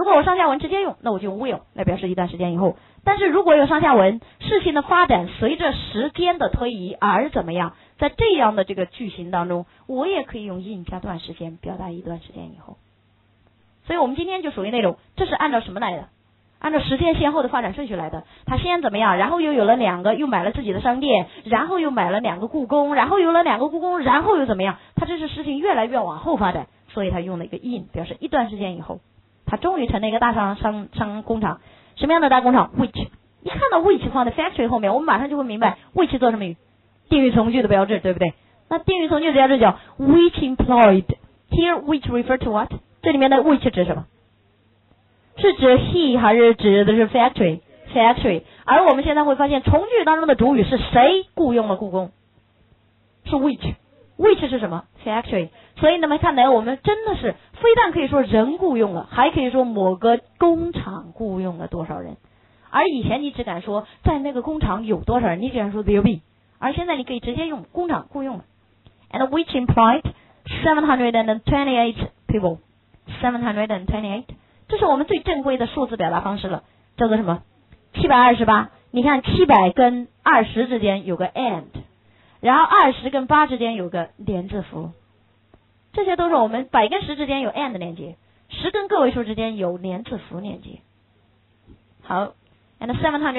如果我上下文直接用，那我就用 will 来表示一段时间以后。但是如果有上下文，事情的发展随着时间的推移而怎么样，在这样的这个句型当中，我也可以用 in 加段时间表达一段时间以后。所以我们今天就属于那种，这是按照什么来的？按照时间先后的发展顺序来的。他先怎么样，然后又有了2个，又买了自己的商店，然后又买了2个故宫，然后有了2个故宫，然后又怎么样？他这是事情越来越往后发展，所以他用了一个 in 表示一段时间以后，他终于成了一个大商工厂。什么样的大工厂 ？which 一看到 which 放在 factory 后面，我们马上就会明白 which 做什么语？定语从句的标志，对不对？那定语从句的标志叫 which employed。 Here which refer to what？ 这里面的 which 指什么？是指 he 还是指的是 factory？ 而我们现在会发现从句当中的主语是谁雇佣了故宫？是 which 是什么？ factory。 所以那么看来我们真的是非但可以说人雇佣了，还可以说某个工厂雇佣了多少人。而以前你只敢说在那个工厂有多少人，你只敢说 there be， 而现在你可以直接用工厂雇佣了。 And which employed 728 people。 728，这是我们最正规的数字表达方式了，叫做什么？728。你看700跟20之间有个 and， 然后20跟8之间有个连字符，这些都是我们100跟10之间有 and 连接，10跟个位数之间有连字符连接。好 ，and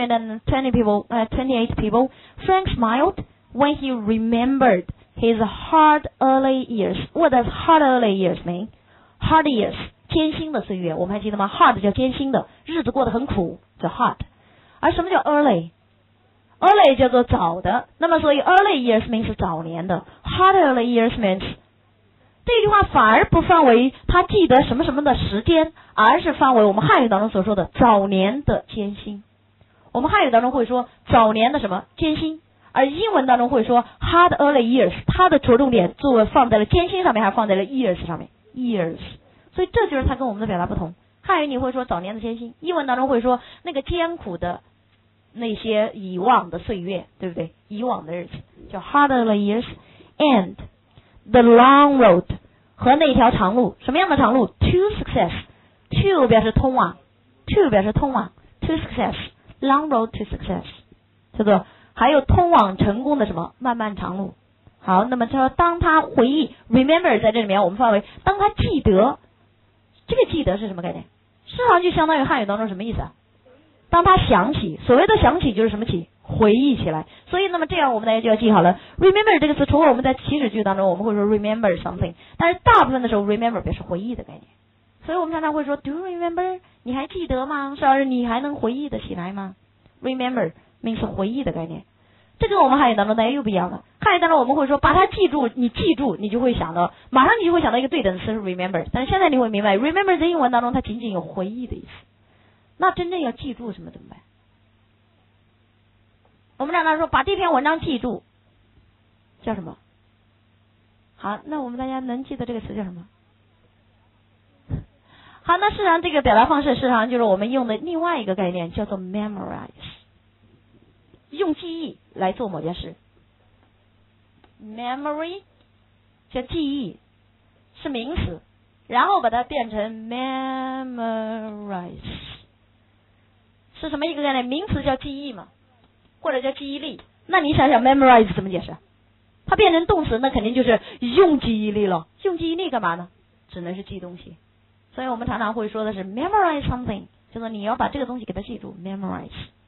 728 people. Frank smiled when he remembered his hard early years. What does hard early years mean? Hard years， 艰辛的岁月，我们还记得吗？ hard 叫艰辛的，日子过得很苦，叫 hard。而什么叫 early？early 叫做早的，那么所以 early years means 是早年的， hard early years means 这句话反而不范围他记得什么什么的时间，而是范围我们汉语当中所说的早年的艰辛。我们汉语当中会说早年的什么艰辛，而英文当中会说 hard early years， 它的着重点作为放在了艰辛上面，还是放在了 years 上面 years。 所以这就是它跟我们的表达不同。汉语你会说早年的艰辛，英文当中会说那个艰苦的那些以往的岁月，对不对？以往的日子叫 hard early years and the long road， 和那条长路。什么样的长路？ to success。 to 表示通往， to 表示通往 to success， long road to success 叫做还有通往成功的什么漫漫长路。好，那么说当他回忆 remember 在这里面我们范围，当他记得，这个记得是什么概念？实际上就相当于汉语当中什么意思啊？当他想起，所谓的想起就是什么起？回忆起来。所以那么这样我们大家就要记好了 remember 这个词，除了我们在祈使句当中我们会说 remember something， 但是大部分的时候 remember 表示回忆的概念。所以我们常常会说 do you remember， 你还记得吗？是不是你还能回忆得起来吗？ remember means 回忆的概念。这个我们汉语当中大家又不一样了。汉语当中我们会说把它记住，你记住你就会想到，马上你就会想到一个对等词是 remember， 但是现在你会明白 remember 在英文当中它仅仅有回忆的意思。那真正要记住什么怎么办？我们常常说把这篇文章记住叫什么？好，那我们大家能记得这个词叫什么？好，那事实上这个表达方式事实上就是我们用的另外一个概念叫做 memorize， 用记忆来做某件事。 memory 叫记忆，是名词，然后把它变成 memorize 是什么一个概念？名词叫记忆嘛，或者叫记忆力。那你想想 memorize 怎么解释？它变成动词那肯定就是用记忆力了。用记忆力干嘛呢？只能是记东西。所以我们常常会说的是 memorize something， 就是你要把这个东西给它记住 memorize。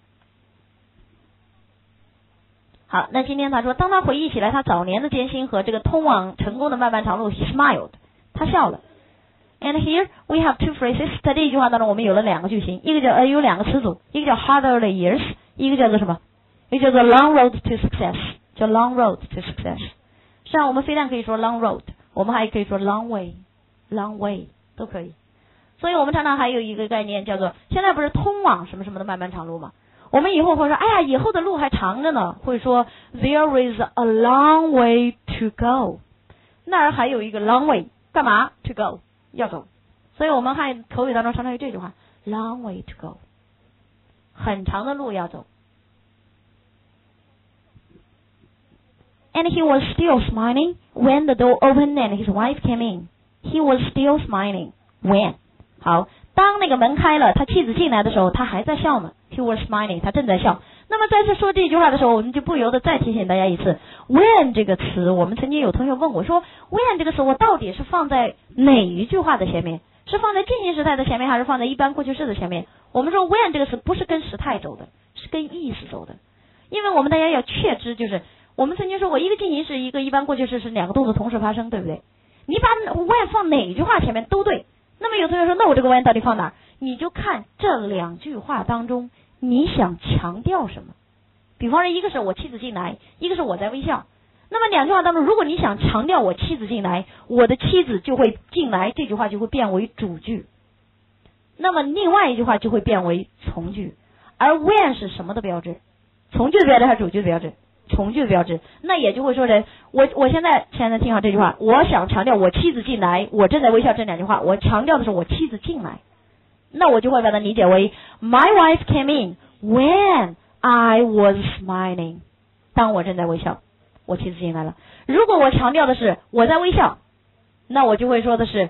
好，那今天他说当他回忆起来他早年的艰辛和这个通往成功的漫漫长路 he smiled， 他笑了。 And here we have two phrases， 在这一句话当中我们有了2个句型，一个叫有2个词组，一个叫 hard early years， 一个叫做什么？一个叫做 long road to success， 叫 long road to success。 实际上我们非但可以说 long road， 我们还可以说 long way 都可以。所以我们常常还有一个概念叫做，现在不是通往什么什么的漫漫长路吗？我们以后会说哎呀以后的路还长着呢，会说 there is a long way to go， 那儿还有一个 long way， 干嘛 to go， 要走。所以我们汉口语当中常常有这句话 long way to go， 很长的路要走。 And he was still smiling when the door opened and his wife came in. He was still smiling when， 好， 当那个门开了，他妻子进来的时候，他还在笑呢。He was smiling， 他正在笑。那么在这说这句话的时候，我们就不由得再提醒大家一次 ，when 这个词，我们曾经有同学问我说 ，when 这个词我到底是放在哪一句话的前面？是放在进行时态的前面，还是放在一般过去式的前面？我们说 when 这个词不是跟时态走的，是跟意思走的。因为我们大家要确知，就是我们曾经说过，一个进行式，一个一般过去式是两个动作同时发生，对不对？你把 when 放哪句话前面都对。那么有同学说，那我这个 when 到底放哪儿？你就看这两句话当中你想强调什么。比方说，一个是我妻子进来，一个是我在微笑。那么两句话当中，如果你想强调我妻子进来，我的妻子就会进来，这句话就会变为主句。那么另外一句话就会变为从句。而 when 是什么的标志？从句的标志还是主句的标志？从句的标志。那也就会说的，我现在听好这句话，我想强调我妻子进来，我正在微笑这两句话，我强调的是我妻子进来。那我就会把它理解为 My wife came in when I was smiling。 当我正在微笑，我妻子进来了。如果我强调的是我在微笑，那我就会说的是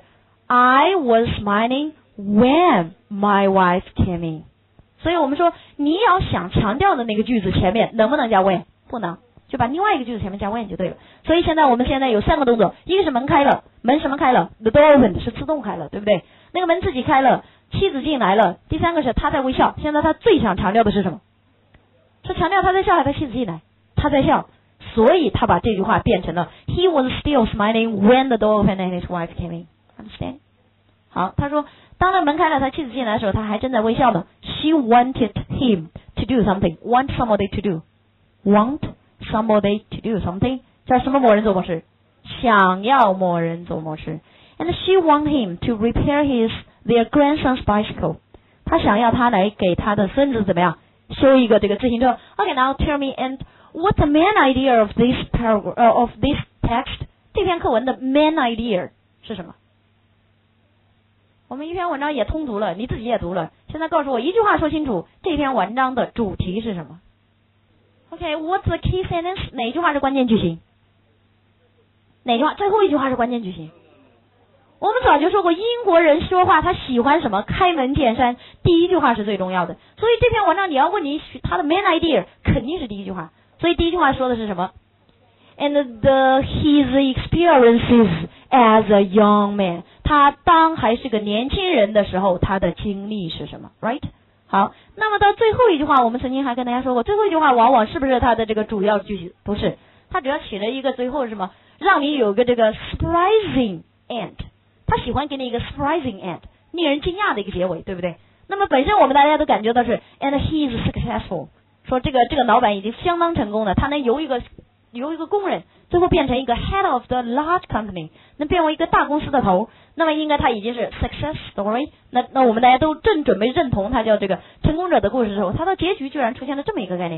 I was smiling when my wife came in。 所以我们说你要想强调的那个句子前面能不能加 when？ 不能，就把另外一个句子前面加 when 就对了。所以我们现在有三个动作，一个是门开了，门什么开了？ The door opened 是自动开了，对不对？那个门自己开了，妻子进来了。第三个是他在微笑。现在他最想强调的是什么？是强调他在笑还是他妻子进来？他在笑，所以他把这句话变成了 He was still smiling when the door opened and his wife came in。 Understand？ 好，他说当那门开了，他妻子进来的时候，他还正在微笑呢。She wanted him to do something. Want somebody to do. Want somebody to do something. 叫什么某人做某事？想要某人做某事。And she want him to repair their grandson's bicycle. 他想要他来给他的孙子怎么样修一个这个自行车。Okay, now tell me, and what's the main idea of this of this text? 这篇课文的 main idea 是什么？我们一篇文章也通读了，你自己也读了。现在告诉我一句话说清楚，这篇文章的主题是什么 ？Okay, what's the key sentence? 哪句话是关键句型？哪句话？最后一句话是关键句型。我们早就说过，英国人说话他喜欢什么？开门见山，第一句话是最重要的。所以这篇文章你要问你他的 main idea， 肯定是第一句话。所以第一句话说的是什么 ？And his experiences as a young man， 他当还是个年轻人的时候，他的经历是什么 ？Right？ 好，那么到最后一句话，我们曾经还跟大家说过，最后一句话往往是不是他的这个主要句型？不是，他只要起了一个最后是什么？让你有个这个 surprising end。他喜欢给你一个 surprising end， 令人惊讶的一个结尾，对不对？那么本身我们大家都感觉到是 and he is successful， 说这个老板已经相当成功了，他能由一个工人最后变成一个 head of the large company， 能变为一个大公司的头，那么应该他已经是 success story。 那我们大家都正准备认同他叫这个成功者的故事的时候，他到结局居然出现了这么一个概念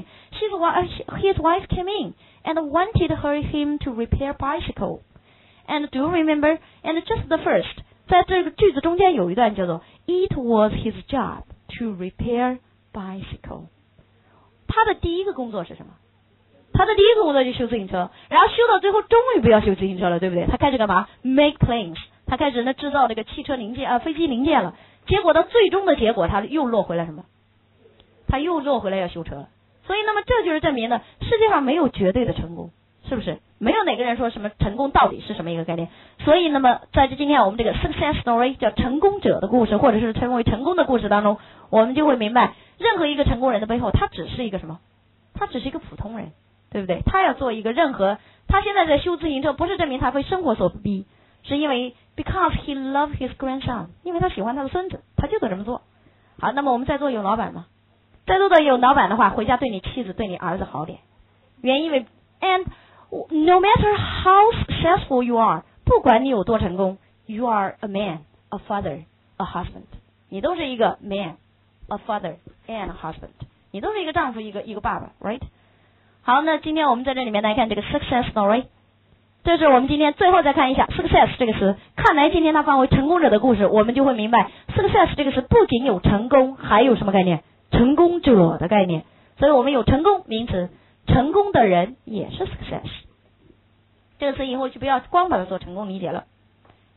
his wife came in and wanted him to repair bicycle。And do you remember? And just the first， 在这个句子中间有一段叫做 It was his job to repair bicycle。 他的第一个工作是什么？他的第一个工作就是修自行车，然后修到最后终于不要修自行车了，对不对？他开始干嘛 ？Make planes， 他开始呢制造这个汽车零件飞机零件了。结果到最终的结果，他又落回来什么？他又落回来要修车了。所以那么这就是证明了世界上没有绝对的成功。是不是没有哪个人说什么成功到底是什么一个概念？所以那么在今天我们这个 success story 叫成功者的故事，或者是成为成功的故事当中，我们就会明白，任何一个成功人的背后，他只是一个什么？他只是一个普通人，对不对？他要做一个他现在在修自行车，不是证明他非生活所逼，是因为 because he loved his grandson， 因为他喜欢他的孙子，他就得这么做。好，那么我们在座有老板吗？在座的有老板的话，回家对你妻子对你儿子好点，原因为 and no matter how successful you are， 不管你有多成功 ，you are a man, a father, a husband， 你都是一个 man, a father and a husband， 你都是一个丈夫，一个爸爸 ，right？ 好，那今天我们在这里面来看这个 success story， 这是我们今天最后再看一下 success 这个词，看来今天它分为成功者的故事，我们就会明白 success 这个词不仅有成功，还有什么概念？成功者的概念，所以我们有成功名词。成功的人也是 success， 这个词以后就不要光把它做成功理解了。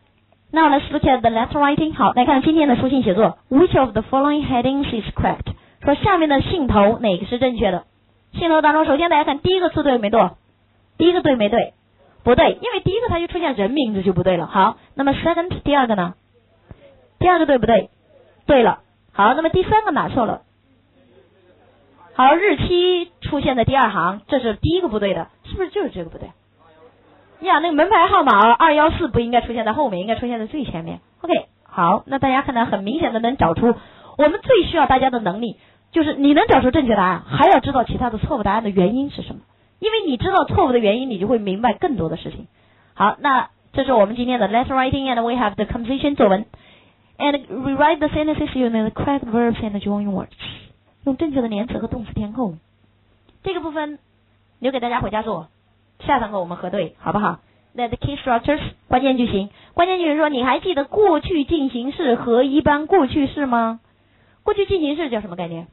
Now let's look at the letter writing. 好，来看今天的书信写作。Which of the following headings is correct? 说下面的信头哪个是正确的？信头当中，首先大家看第一个字对没对？第一个对没对？不对，因为第一个它就出现人名字就不对了。好，那么 second 第二个呢？第二个对不对？对了。好，那么第三个哪错了？好，日期出现在第二行，这是第一个不对的，是不是就是这个不对？呀，那个门牌号码214不应该出现在后面，应该出现在最前面。OK， 好，那大家看到很明显的能找出，我们最需要大家的能力，就是你能找出正确答案，还要知道其他的错误答案的原因是什么。因为你知道错误的原因，你就会明白更多的事情。好，那这是我们今天的 letter writing and we have the composition 作文。And rewrite the sentences using the correct verbs and join words。用正确的连词和动词填空。这个部分留给大家回家做，下堂课我们核对，好不好？那 the key structures 关键句型，关键句型说你还记得过去进行式和一般过去式吗？过去进行式叫什么概念？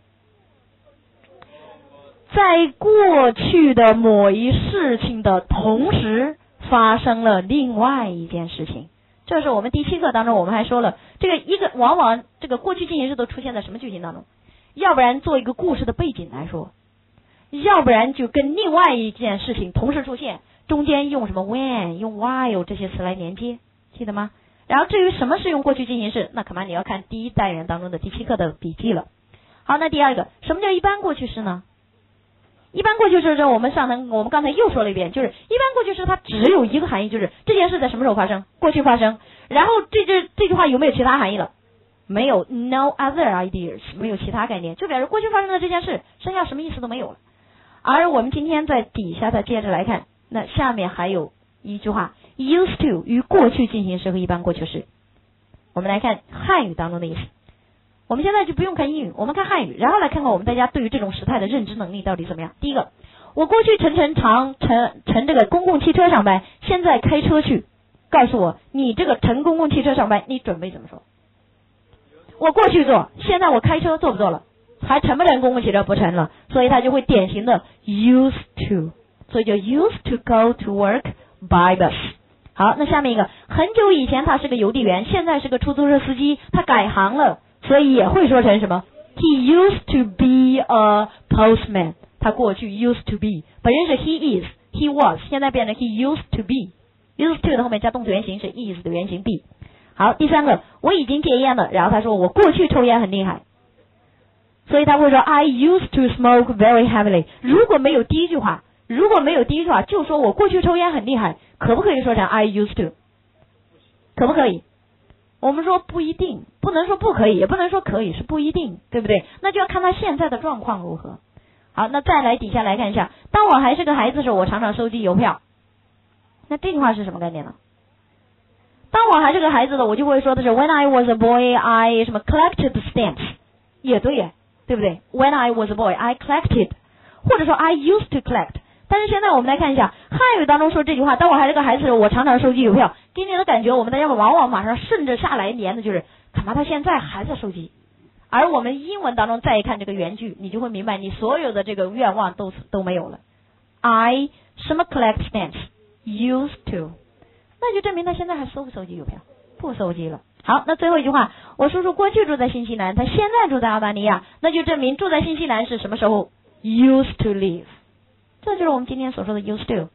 在过去的某一事情的同时发生了另外一件事情。这是我们第7课当中我们还说了，这个一个往往这个过去进行式都出现在什么句型当中？要不然做一个故事的背景来说，要不然就跟另外一件事情同时出现，中间用什么 when 用 while 这些词来连接，记得吗？然后至于什么是用过去进行式，那恐怕你要看第1单元当中的第7课的笔记了。好，那第二个，什么叫一般过去式呢？一般过去式我们刚才又说了一遍，就是一般过去式它只有一个含义，就是这件事在什么时候发生？过去发生。然后这句话有没有其他含义了？没有 ，no other ideas， 没有其他概念，就表示过去发生的这件事，剩下什么意思都没有了。而我们今天在底下再接着来看，那下面还有一句话 ，used to 与过去进行时和一般过去式。我们来看汉语当中的意思。我们现在就不用看英语，我们看汉语，然后来看看我们大家对于这种时态的认知能力到底怎么样。第一个，我过去乘这个公共汽车上班，现在开车去。告诉我，你这个乘公共汽车上班，你准备怎么说？我过去坐，现在我开车坐不坐了？还乘不乘公共汽车？不乘了，所以它就会典型的 used to， 所以就 used to go to work by bus。好，那下面一个，很久以前他是个邮递员，现在是个出租车司机，他改行了。所以也会说成什么 ？He used to be a postman。他过去 used to be， 本身是 he is，he was， 现在变成 he used to be。used to 的后面加动词原形是 is 的原形 be。好，第三个，我已经戒烟了。然后他说我过去抽烟很厉害，所以他会说 I used to smoke very heavily。如果没有第一句话，就说我过去抽烟很厉害，可不可以说成 I used to？ 可不可以？我们说不一定，不能说不可以，也不能说可以，是不一定，对不对？那就要看他现在的状况如何。好，那再来底下来看一下，当我还是个孩子的时候，我常常收集邮票。那这句话是什么概念呢？当我还是个孩子的，我就会说的是 When I was a boy, I 什么 collected stamps， 也对耶，对不对 ？When I was a boy, I collected， 或者说 I used to collect。但是现在我们来看一下汉语当中说这句话，当我还是个孩子的时候，我常常收集邮票，给你的感觉，我们大家往往马上顺着下来连的就是恐怕他现在还在收集。而我们英文当中再一看这个原句，你就会明白你所有的这个愿望都没有了。I 什么 collect stamps used to， 那就证明他现在还收不收集邮票？不收集了。好，那最后一句话，我叔叔过去住在新西兰，他现在住在澳大利亚，那就证明住在新西兰是什么时候 used to live。这就是我们今天所说的 used to。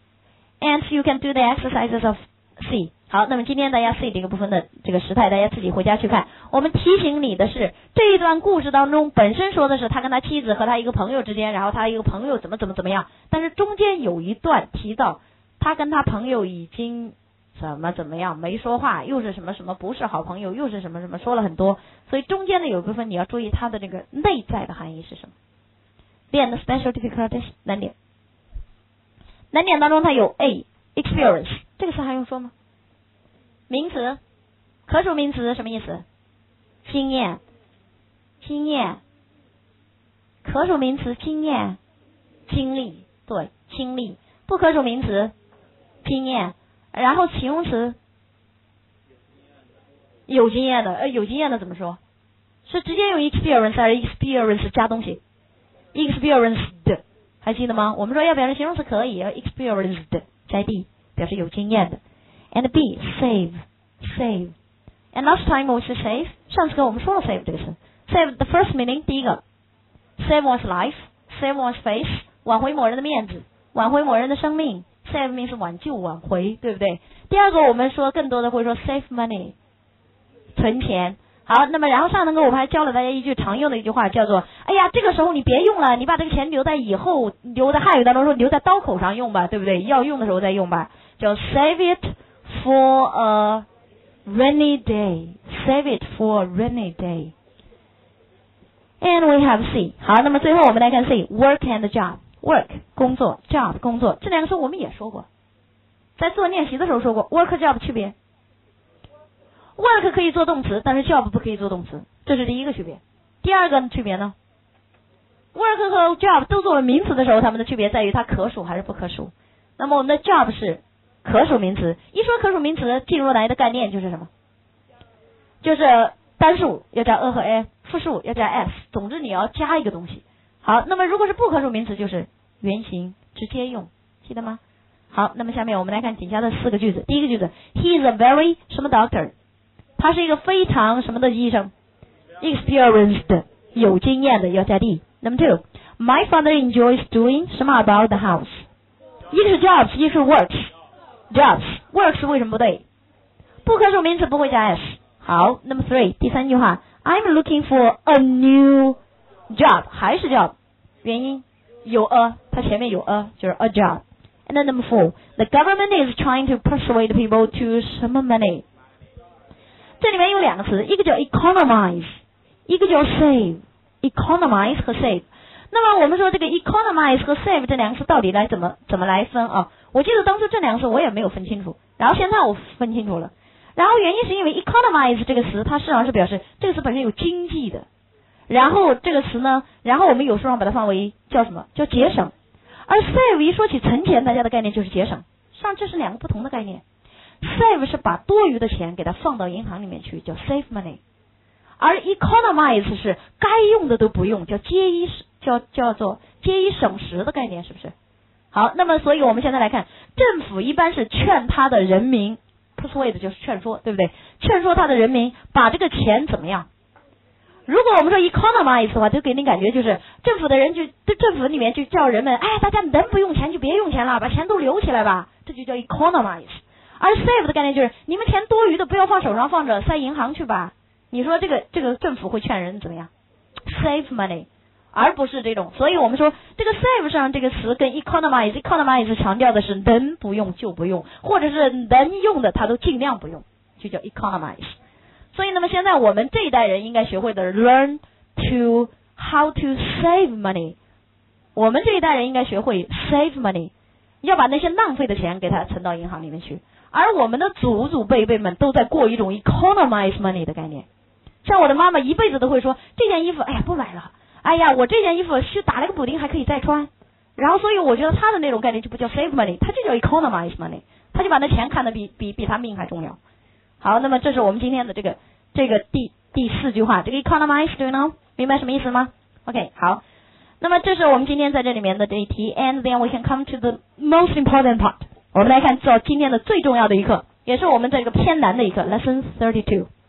And you can do the exercises of C。 好，那么今天大家 C 这个部分的这个时态大家自己回家去看。我们提醒你的是，这一段故事当中本身说的是他跟他妻子和他一个朋友之间，然后他一个朋友怎么样，但是中间有一段提到他跟他朋友已经怎么样没说话，又是什么什么不是好朋友，又是什么什么说了很多，所以中间的有一部分你要注意它的这个内在的含义是什么。练的 special difficulties 难点，难点当中它有 A experience 这个词还用说吗？名词，可数名词什么意思？经验，可数名词经验，经历，对，经历。不可数名词经验，然后形容词有经验的，有经验的怎么说？是直接用 experience 还是 experience 加东西 ？experienced 还记得吗？我们说要表示形容词可以，要 experienced 加 d 表示有经验的。And B save. And last time we said save. 上次跟我们说了 save 这个词。Save the first meaning 第一个 ，save one's life, save one's face， 挽回某人的面子，挽回某人的生命。Save means 是挽救、挽回，对不对？第二个我们说更多的会说 save money， 存钱。好，那么然后上堂课我们还教了大家一句常用的一句话，叫做哎呀，这个时候你别用了，你把这个钱留在以后，留在汉语当中说留在刀口上用吧，对不对？要用的时候再用吧，叫 save it for a rainy day， save it for a rainy day。 And we have C。 好，那么最后我们来看 C， work and job。 work 工作， job 工作，这两个词我们也说过，在做练习的时候说过 work job 区别。work 可以做动词，但是 job 不可以做动词，这是第一个区别。第二个区别呢， work 和 job 都作为名词的时候，它们的区别在于它可数还是不可数。那么我们的 job 是可数名词，一说可数名词进入来的概念就是什么？就是单数要加 a 和 a， 复数要加 s， 总之你要加一个东西。好，那么如果是不可数名词就是原形直接用，记得吗？好，那么下面我们来看底下的4个句子。第一个句子 ，He is a very 什么 doctor， 他是一个非常什么的医生 ，experienced 有经验的要加 d。Number 2 ，My father enjoys doing 什么 about the house， 一个是 jobs， 一个是 works。jobs 为什么不对？不可数名词不会加 s。好 ，Number 3， 第三句话 ，I'm looking for a new job， 还是 job， 原因有 a， 它前面有 a， 就是 a job。And then number 4, the government is trying to persuade people to 什么 money。 这里面有两个词，一个叫 economize， 一个叫 save。economize 和 save。那么我们说这个 economize 和 save 这两个词到底来怎么来分啊？我记得当初这两个词我也没有分清楚，然后现在我分清楚了。然后原因是因为 economize 这个词它实际上是表示这个词本身有经济的。然后这个词呢，然后我们有时候把它放为叫什么？叫节省。而 save 一说起存钱，大家的概念就是节省，实际上这是两个不同的概念。save 是把多余的钱给它放到银行里面去，叫 save money。而 economize 是该用的都不用，叫叫做节衣省时的概念，是不是？好，那么所以我们现在来看，政府一般是劝他的人民 ，persuade 就是劝说，对不对？劝说他的人民把这个钱怎么样？如果我们说 economize 的话，就给你感觉就是政府的人就政府里面就叫人们，哎，大家能不用钱就别用钱了，把钱都留起来吧，这就叫 economize。而 save 的概念就是你们钱多余的不要放手上放着，塞银行去吧。你说这个政府会劝人怎么样 ？save money， 而不是这种。所以我们说这个 save 上这个词跟 economize 强调的是能不用就不用，或者是能用的他都尽量不用，就叫 economize。所以那么现在我们这一代人应该学会的 learn to how to save money， 我们这一代人应该学会 save money， 要把那些浪费的钱给它存到银行里面去。而我们的祖辈们都在过一种 economize money 的概念。像我的妈妈一辈子都会说这件衣服哎呀不买了，哎呀我这件衣服是打了个补丁还可以再穿，然后所以我觉得她的那种概念就不叫 save money， 它就叫 economize money， 她就把那钱看得比她命还重要。好，那么这是我们今天的这个第4句话，这个 economize do you know 明白什么意思吗 ？OK， 好，那么这是我们今天在这里面的这一题 ，and then we can come to the most important part。我们来看到今天的最重要的一课，也是我们这个偏难的一课 ，Lesson 32。